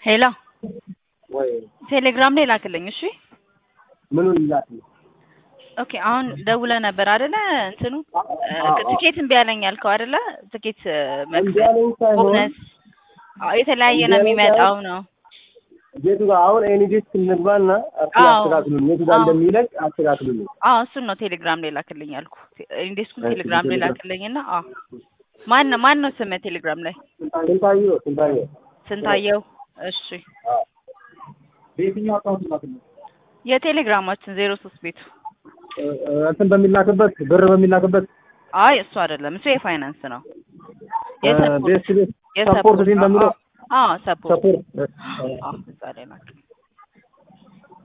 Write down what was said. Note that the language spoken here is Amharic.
ሄሎ ወይ ቴሌግራም ላይ ላክልኝ። እሺ ምኑን ላክልኝ? ኦኬ አሁን ደውለህ ነበር አይደለ? እንትኑ ትኬት እምቢ አለኝ ያልከው አይደለ? ትኬት መክፈል ቦነስ የተለያየ ነው የሚመጣው ነው። ጌቱ ጋር አሁን ኤኒዲስ እንግባና አስተካክሉልኝ። የቱ ጋር እንደሚለቅ አስተካክሉልኝ። እሱን ነው ቴሌግራም ላይ ላክልኝ ያልኩ። ኤኒዲስኩን ቴሌግራም ላይ ላክልኝና ማን ነው ስምህ ቴሌግራም ላይ? ስንታየው። እሺ በየትኛው አካውንት ላክልኝ? የቴሌግራማችን 03 ቤቱ እንትን በሚላክበት ብር በሚላክበት። አይ እሱ አይደለም፣ እሱ የፋይናንስ ነው። ሰፖርት ቲም በሚለው ሰፖርት እዛ ላይ ናቸው።